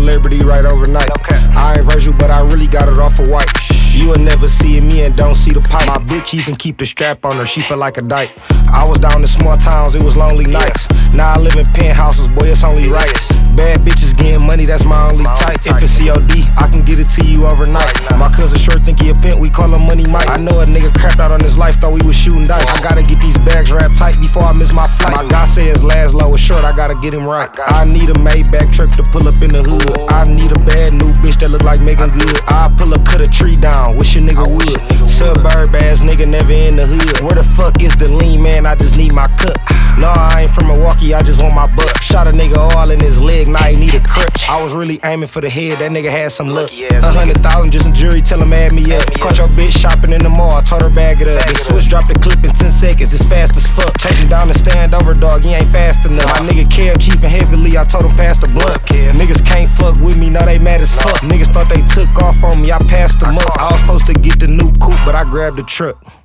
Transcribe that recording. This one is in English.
celebrity right overnight. I ain't Virgil, but I really got it off of white. You will never see me and don't see the pipe. My bitch even keep the strap on her, she feel like a dyke. I was down in small towns, it was lonely nights. Now I live in penthouses, boy, it's only right. Bad bitches getting money, that's my only type. If it's COD, I can get it to you overnight. My cousin short think he a pimp, we call him Money Mike. I know a nigga crapped out on his life, thought we was shooting dice. I gotta get these bags wrapped tight before I miss my flight. My guy says Laszlo is short, I gotta get him right. I need a Maybach truck to pull up in the hood. I need a bad new bitch that look like Megan Good. I pull up, cut a tree down, wish a nigga would. Suburb ass nigga, never in the hood. Where the fuck is the lean man? I just need my cut. No, I ain't from Milwaukee, I just want my butt. Shot a nigga all in his leg, now he need a crutch. I was really aiming for the head, that nigga had some luck. 100,000 just in jury, tell him add me up. Caught your bitch shopping in the mall, told her bag it up. The switch dropped the clip in 10 seconds, it's fast as fuck. Chasing down the stand over, dog, he ain't fast enough. My nigga Kev chiefin' heavily, I told him pass the blunt. Niggas can't fuck with me, now they mad as fuck. Niggas thought they took off on me, I passed them up. I was supposed to get the new coupe, but I grabbed the truck.